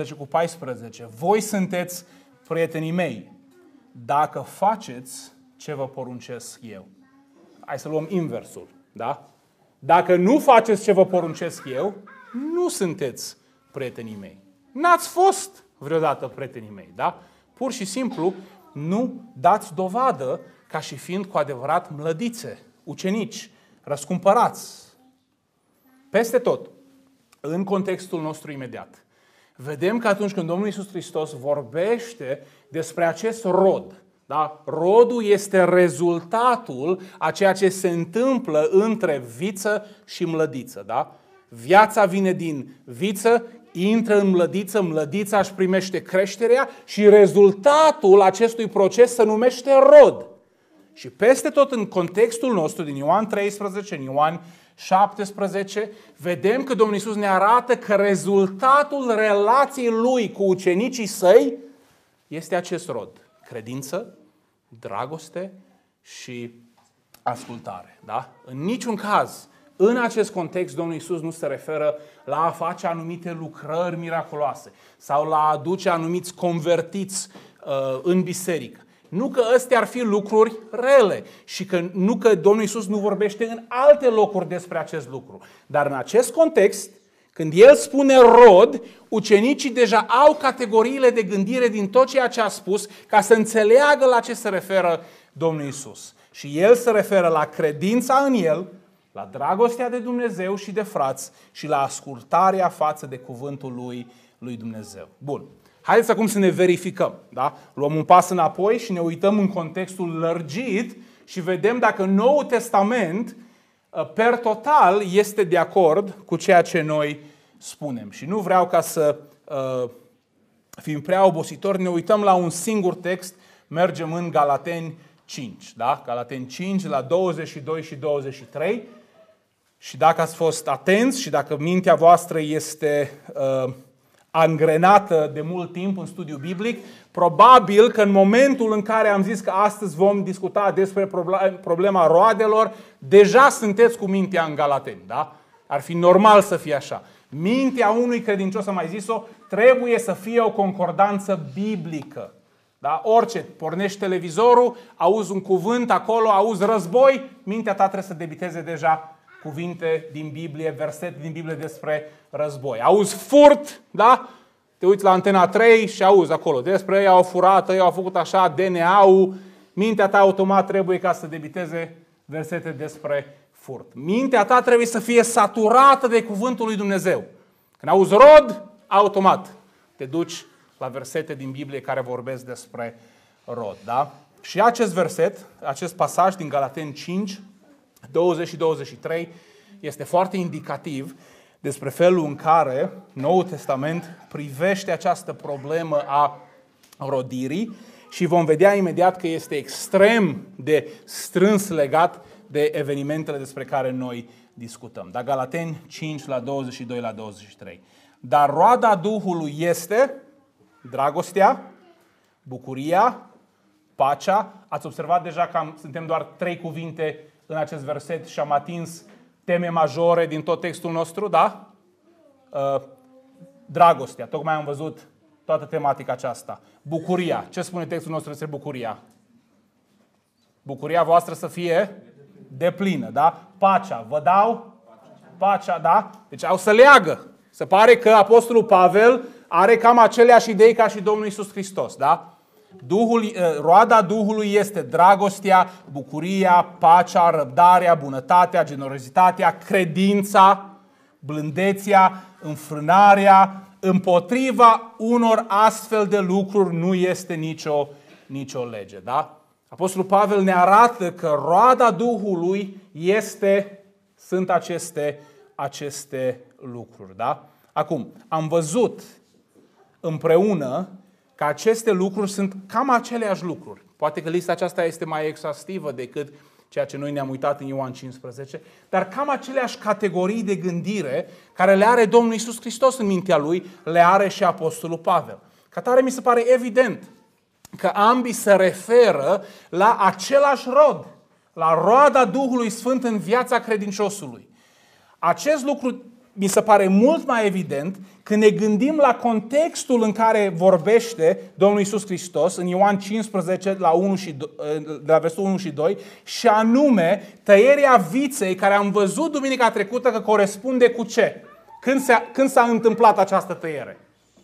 15:14. Voi sunteți prietenii mei dacă faceți ce vă poruncesc eu. Hai să luăm inversul. Da? Dacă nu faceți ce vă poruncesc eu, nu sunteți prietenii mei. N-ați fost vreodată prietenii mei, da? Pur și simplu nu dați dovadă ca și fiind cu adevărat mlădițe, ucenici, răscumpărați. Peste tot, în contextul nostru imediat, vedem că atunci când Domnul Iisus Hristos vorbește despre acest rod, da? Rodul este rezultatul a ceea ce se întâmplă între viță și mlădiță. Da? Viața vine din viță, intră în mlădiță, mlădița își primește creșterea și rezultatul acestui proces se numește rod. Și peste tot în contextul nostru, din Ioan 13, în Ioan 17, vedem că Domnul Iisus ne arată că rezultatul relației Lui cu ucenicii Săi este acest rod. Credință, dragoste și ascultare. Da? În niciun caz, în acest context, Domnul Iisus nu se referă la a face anumite lucrări miraculoase sau la a aduce anumiți convertiți în biserică. Nu că astea ar fi lucruri rele și nu că Domnul Iisus nu vorbește în alte locuri despre acest lucru. Dar în acest context, când El spune rod, ucenicii deja au categoriile de gândire din tot ceea ce a spus ca să înțeleagă la ce se referă Domnul Iisus. Și El se referă la credința în El, la dragostea de Dumnezeu și de frați și la ascultarea față de cuvântul lui Dumnezeu. Bun. Haideți acum să ne verificăm. Da? Luăm un pas înapoi și ne uităm în contextul lărgit și vedem dacă Noul Testament, per total, este de acord cu ceea ce noi spunem. Și nu vreau ca să fiind prea obositori, ne uităm la un singur text, mergem în Galateni 5, da? Galateni 5, la 22 și 23. Și dacă ați fost atenți și dacă mintea voastră este angrenată de mult timp în studiu biblic, probabil că în momentul în care am zis că astăzi vom discuta despre problema roadelor, deja sunteți cu mintea în Galateni, da? Ar fi normal să fie așa. Mintea unui credincios, am mai zis-o, trebuie să fie o concordanță biblică. Da? Orice, pornești televizorul, auzi un cuvânt acolo, auzi război, mintea ta trebuie să debiteze deja cuvinte din Biblie, versete din Biblie despre război. Auzi furt, da? Te uiți la Antena 3 și auzi acolo despre ei au furat, ei au făcut așa, DNA-ul. Mintea ta automat trebuie ca să debiteze versete despre furt. Mintea ta trebuie să fie saturată de cuvântul lui Dumnezeu. Când auzi rod, automat te duci la versete din Biblie care vorbesc despre rod. Da? Și acest verset, acest pasaj din Galateni 5, 20 și 23, este foarte indicativ despre felul în care Noul Testament privește această problemă a rodirii și vom vedea imediat că este extrem de strâns legat de evenimentele despre care noi discutăm. Da? Galateni 5, la 22 la 23. Dar roada Duhului este dragostea, bucuria, pacea. Ați observat deja că suntem doar 3 cuvinte în acest verset și am atins teme majore din tot textul nostru, da? Dragostea, tocmai am văzut toată tematica aceasta. Bucuria, ce spune textul nostru despre bucuria? Bucuria voastră să fie deplină, da? Pacea, vă dau pacea, da? Deci au să leagă. Se pare că Apostolul Pavel are cam aceleași idei ca și Domnul Iisus Hristos, da? Roada Duhului este dragostea, bucuria, pacea, răbdarea, bunătatea, generozitatea, credința, blândețea, înfrânarea. Împotriva unor astfel de lucruri nu este nicio lege. Da? Apostolul Pavel ne arată că roada Duhului sunt aceste lucruri. Da? Acum, am văzut împreună că aceste lucruri sunt cam aceleași lucruri. Poate că lista aceasta este mai exhaustivă decât ceea ce noi ne-am uitat în Ioan 15, dar cam aceleași categorii de gândire care le are Domnul Iisus Hristos în mintea Lui, le are și Apostolul Pavel. Ca tare mi se pare evident că ambii se referă la același rod, la roada Duhului Sfânt în viața credinciosului. Acest lucru mi se pare mult mai evident când ne gândim la contextul în care vorbește Domnul Iisus Hristos în Ioan 15, de la versetul 1 și 2, și anume tăierea viței care am văzut duminica trecută că corespunde cu ce? Când s-a întâmplat această tăiere?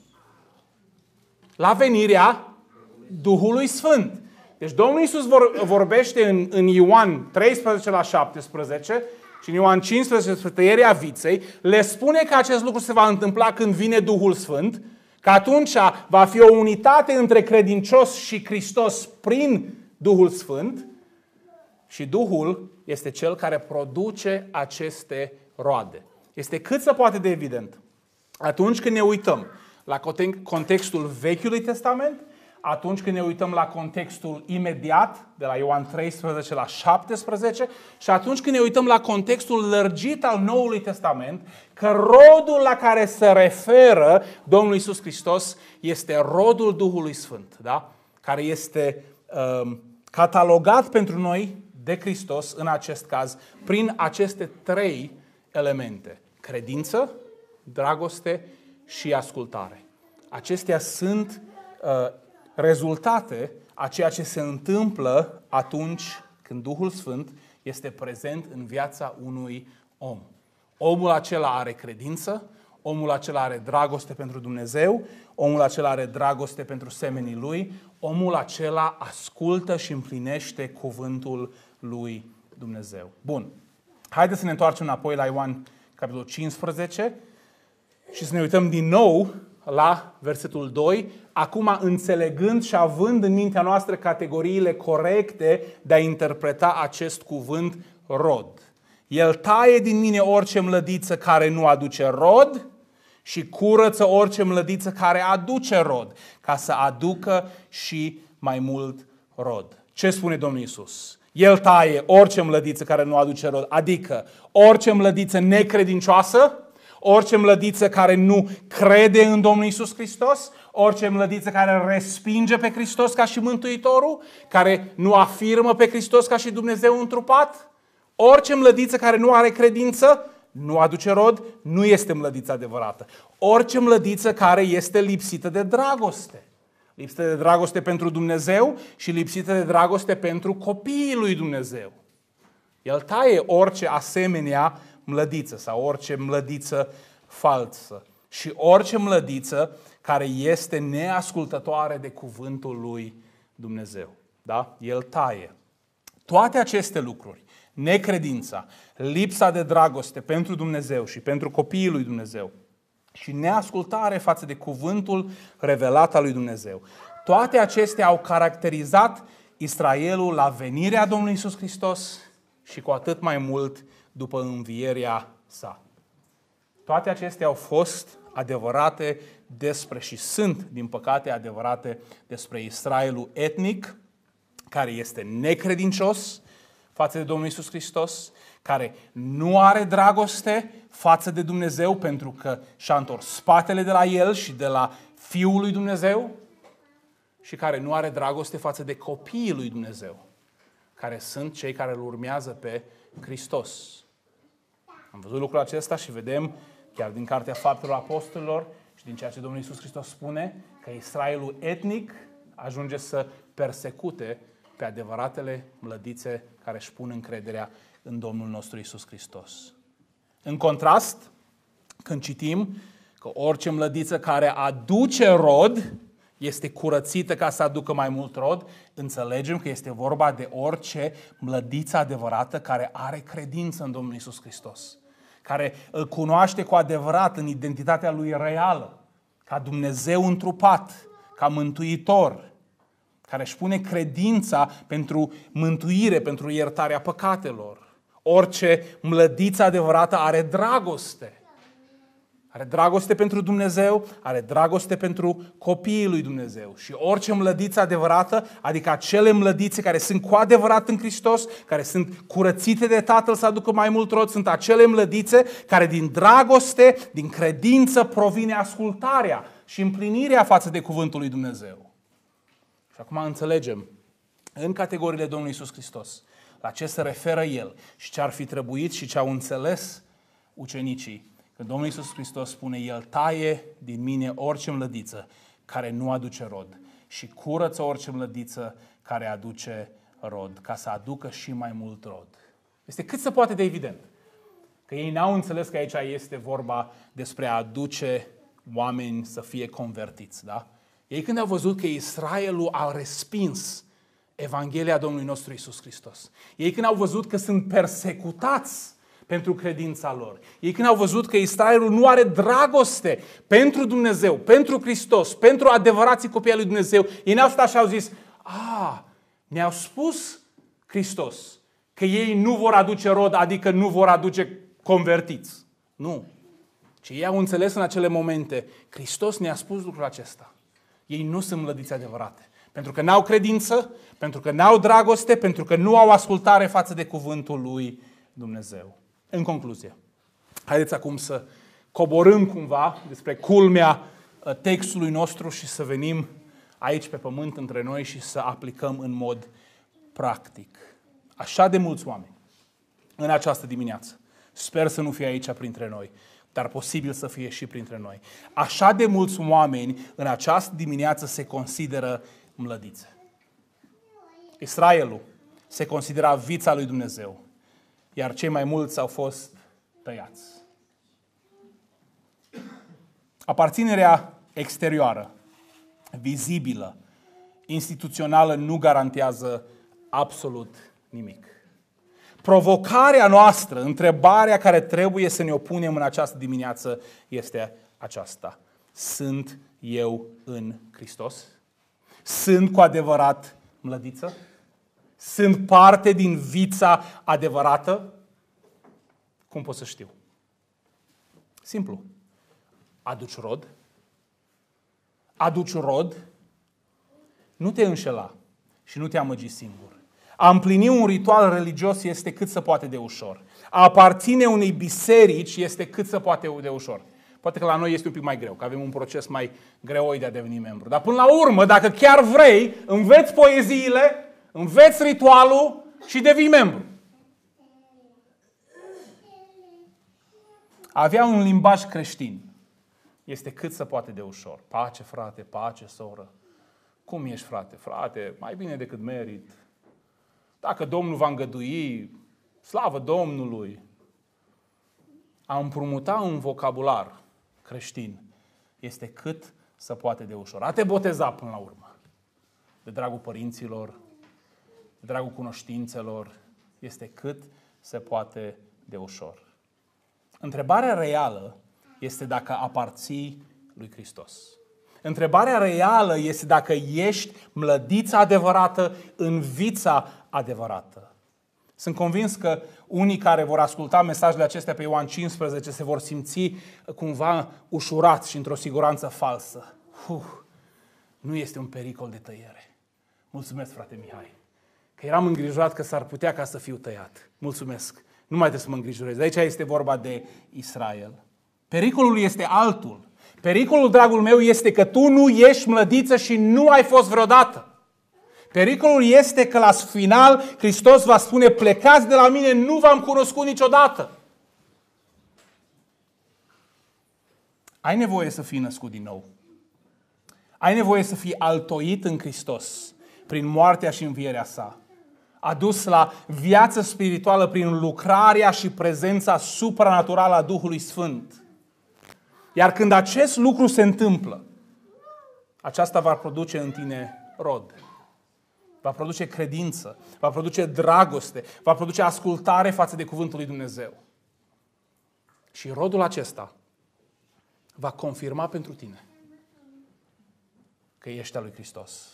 La venirea Duhului Sfânt. Deci Domnul Iisus vorbește în Ioan 13 la 17 și în Ioan 15 despre tăierea viței, le spune că acest lucru se va întâmpla când vine Duhul Sfânt, că atunci va fi o unitate între credincios și Hristos prin Duhul Sfânt și Duhul este cel care produce aceste roade. Este cât se poate de evident. Atunci când ne uităm la contextul Vechiului Testament, atunci când ne uităm la contextul imediat, de la Ioan 13 la 17, și atunci când ne uităm la contextul lărgit al Noului Testament, că rodul la care se referă Domnul Iisus Hristos este rodul Duhului Sfânt, da? Care este catalogat pentru noi de Hristos, în acest caz, prin aceste 3 elemente. Credință, dragoste și ascultare. Acestea sunt rezultate a ceea ce se întâmplă atunci când Duhul Sfânt este prezent în viața unui om. Omul acela are credință, omul acela are dragoste pentru Dumnezeu, omul acela are dragoste pentru semenii lui, omul acela ascultă și împlinește cuvântul lui Dumnezeu. Bun. Haideți să ne întoarcem înapoi la Ioan capitolul 15 și să ne uităm din nou la versetul 2, acum înțelegând și având în mintea noastră categoriile corecte de a interpreta acest cuvânt rod. El taie din mine orice mlădiță care nu aduce rod și curăță orice mlădiță care aduce rod, ca să aducă și mai mult rod. Ce spune Domnul Iisus? El taie orice mlădiță care nu aduce rod, adică orice mlădiță necredincioasă, orice mlădiță care nu crede în Domnul Iisus Hristos, orice mlădiță care respinge pe Hristos ca și Mântuitorul, care nu afirmă pe Hristos ca și Dumnezeu întrupat, orice mlădiță care nu are credință, nu aduce rod, nu este mlădiță adevărată. Orice mlădiță care este lipsită de dragoste. Lipsită de dragoste pentru Dumnezeu și lipsită de dragoste pentru copiii lui Dumnezeu. El taie orice asemenea mlădiță sau orice mlădiță falsă și orice mlădiță care este neascultătoare de cuvântul lui Dumnezeu. Da? El taie. Toate aceste lucruri, necredința, lipsa de dragoste pentru Dumnezeu și pentru copiii lui Dumnezeu și neascultare față de cuvântul revelat al lui Dumnezeu, toate acestea au caracterizat Israelul la venirea Domnului Iisus Hristos și cu atât mai mult după învierea sa. Toate acestea au fost adevărate despre și sunt, din păcate, adevărate despre Israelul etnic, care este necredincios față de Domnul Iisus Hristos, care nu are dragoste față de Dumnezeu pentru că și-a întors spatele de la El și de la Fiul lui Dumnezeu și care nu are dragoste față de copiii lui Dumnezeu, care sunt cei care îl urmează pe Hristos. Am văzut lucrul acesta și vedem chiar din Cartea Faptelor Apostolilor și din ceea ce Domnul Iisus Hristos spune că Israelul etnic ajunge să persecute pe adevăratele mlădițe care își pun încrederea în Domnul nostru Iisus Hristos. În contrast, când citim că orice mlădiță care aduce rod este curățită ca să aducă mai mult rod, înțelegem că este vorba de orice mlădiță adevărată care are credință în Domnul Iisus Hristos, care îl cunoaște cu adevărat în identitatea lui reală, ca Dumnezeu întrupat, ca mântuitor, care își pune credința pentru mântuire, pentru iertarea păcatelor. Orice mlădiță adevărată are dragoste. Are dragoste pentru Dumnezeu, are dragoste pentru copiii lui Dumnezeu. Și orice mlădiță adevărată, adică acele mlădițe care sunt cu adevărat în Hristos, care sunt curățite de Tatăl să aducă mai mult rod, sunt acele mlădițe care din dragoste, din credință provine ascultarea și împlinirea față de cuvântul lui Dumnezeu. Și acum înțelegem în categoriile Domnului Iisus Hristos la ce se referă El și ce ar fi trebuit și ce au înțeles ucenicii. Când Domnul Iisus Hristos spune, El taie din mine orice mlădiță care nu aduce rod și curăță orice mlădiță care aduce rod, ca să aducă și mai mult rod. Este cât se poate de evident că ei n-au înțeles că aici este vorba despre a aduce oameni să fie convertiți. Da? Ei când au văzut că Israelul a respins Evanghelia Domnului nostru Iisus Hristos, ei când au văzut că sunt persecutați pentru credința lor, ei când au văzut că Israelul nu are dragoste pentru Dumnezeu, pentru Hristos, pentru adevărații copii ai lui Dumnezeu, ei n-au stat și au zis, ne-au spus Hristos că ei nu vor aduce rod, adică nu vor aduce convertiți. Nu. Ci ei au înțeles în acele momente, Hristos ne-a spus lucrul acesta. Ei nu sunt mlădiți adevărate. Pentru că n-au credință, pentru că n-au dragoste, pentru că nu au ascultare față de cuvântul lui Dumnezeu. În concluzie, haideți acum să coborâm cumva despre culmea textului nostru și să venim aici pe pământ între noi și să aplicăm în mod practic. Așa de mulți oameni în această dimineață, sper să nu fie aici printre noi, dar posibil să fie și printre noi. Așa de mulți oameni în această dimineață se consideră mlădițe. Israelul se considera vița lui Dumnezeu, iar cei mai mulți au fost tăiați. Aparținerea exterioară, vizibilă, instituțională nu garantează absolut nimic. Provocarea noastră, întrebarea care trebuie să ne opunem în această dimineață este aceasta. Sunt eu în Hristos? Sunt cu adevărat mlădiță? Sunt parte din vița adevărată? Cum pot să știu? Simplu. aduci rod? Aduci rod? Nu te înșela și nu te amăgi singur. A împlini un ritual religios este cât se poate de ușor. A aparține unei biserici este cât se poate de ușor. Poate că la noi este un pic mai greu, că avem un proces mai greoi de a deveni membru. Dar până la urmă, dacă chiar vrei, înveți poeziile, înveți ritualul și devii membru. A avea un limbaj creștin este cât se poate de ușor. Pace, frate, pace, soră. Cum ești, frate? Frate, mai bine decât merit. Dacă Domnul va îngădui, slavă Domnului. A împrumuta un vocabular creștin este cât se poate de ușor. A te boteza până la urmă. De dragul părinților, de dragul cunoștințelor, este cât se poate de ușor. Întrebarea reală este dacă aparții lui Hristos. Întrebarea reală este dacă ești mlădița adevărată în vița adevărată. Sunt convins că unii care vor asculta mesajele acestea pe Ioan 15 se vor simți cumva ușurați și într-o siguranță falsă. Nu este un pericol de tăiere. Mulțumesc, frate Mihai, că eram îngrijorat că s-ar putea ca să fiu tăiat. Mulțumesc. Nu mai trebuie să mă îngrijorez. Aici este vorba de Israel. Pericolul este altul. Pericolul, dragul meu, este că tu nu ești mlădiță și nu ai fost vreodată. Pericolul este că la final Hristos va spune: plecați de la mine, nu v-am cunoscut niciodată. Ai nevoie să fii născut din nou. Ai nevoie să fii altoit în Hristos prin moartea și învierea sa. Adus la viață spirituală prin lucrarea și prezența supranaturală a Duhului Sfânt. Iar când acest lucru se întâmplă, aceasta va produce în tine rod. Va produce credință, va produce dragoste, va produce ascultare față de cuvântul lui Dumnezeu. Și rodul acesta va confirma pentru tine că ești al lui Hristos.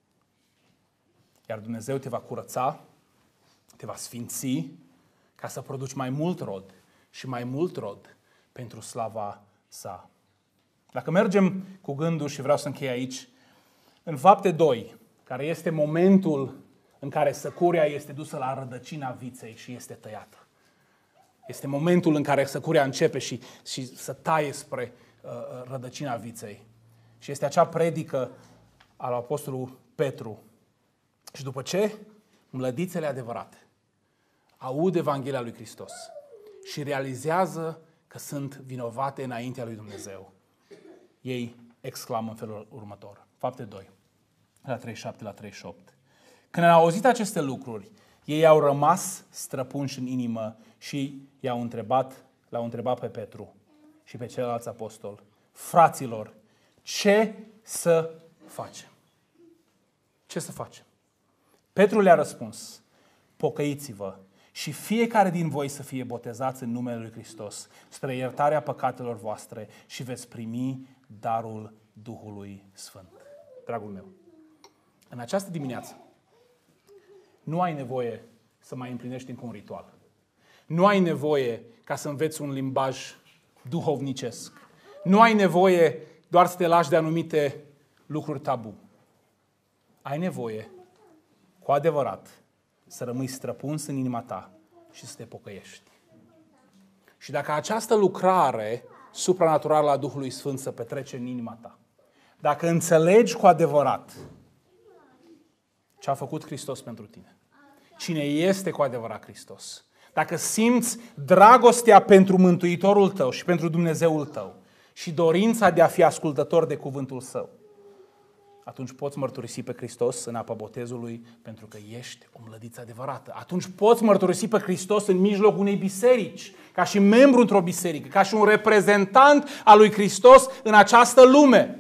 Iar Dumnezeu te va curăța, te va sfinți ca să produci mai mult rod și mai mult rod pentru slava sa. Dacă mergem cu gândul, și vreau să închei aici, în Fapte 2, care este momentul în care săcurea este dusă la rădăcina viței și este tăiată. Este momentul în care săcurea începe și să taie spre rădăcina viței. Și este acea predică al apostolului Petru. Și după ce mlădițele adevărate aud Evanghelia lui Hristos și realizează că sunt vinovate înaintea lui Dumnezeu, ei exclamă în felul următor. Fapte 2, la 37 la 38. Când au auzit aceste lucruri, ei au rămas străpunși în inimă și l-au întrebat pe Petru și pe ceilalți apostoli: fraților, ce să facem? Ce să facem? Petru le-a răspuns: pocăiți-vă și fiecare din voi să fie botezați în numele lui Hristos spre iertarea păcatelor voastre și veți primi darul Duhului Sfânt. Dragul meu, în această dimineață nu ai nevoie să mai împlinești încă un ritual. Nu ai nevoie ca să înveți un limbaj duhovnicesc. Nu ai nevoie doar să te lași de anumite lucruri tabu. Ai nevoie cu adevărat să rămâi străpuns în inima ta și să te pocăiești. Și dacă această lucrare supranaturală a Duhului Sfânt se petrece în inima ta, dacă înțelegi cu adevărat ce a făcut Hristos pentru tine, cine este cu adevărat Hristos, dacă simți dragostea pentru Mântuitorul tău și pentru Dumnezeul tău și dorința de a fi ascultător de cuvântul Său, atunci poți mărturisi pe Hristos în apa botezului pentru că ești o mlădiță adevărată. Atunci poți mărturisi pe Hristos în mijlocul unei biserici, ca și membru într-o biserică, ca și un reprezentant al lui Hristos în această lume.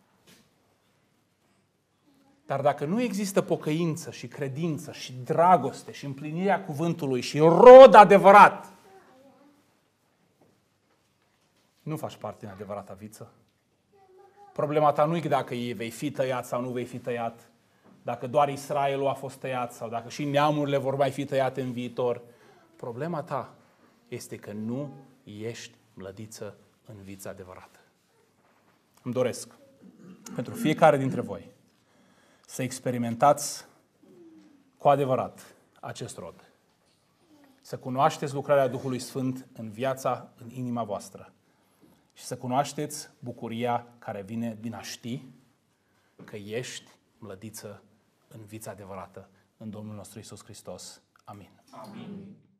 Dar dacă nu există pocăință și credință și dragoste și împlinirea cuvântului și rod adevărat, nu faci parte din adevărata viță. Problema ta nu e dacă vei fi tăiat sau nu vei fi tăiat, dacă doar Israelul a fost tăiat sau dacă și neamurile vor mai fi tăiate în viitor. Problema ta este că nu ești mlădiță în vița adevărată. îmi doresc pentru fiecare dintre voi să experimentați cu adevărat acest rod. Să cunoașteți lucrarea Duhului Sfânt în viața, în inima voastră. Și să cunoașteți bucuria care vine din a ști că ești mlădiță în viața adevărată, în Domnul nostru Iisus Hristos. Amin. Amin.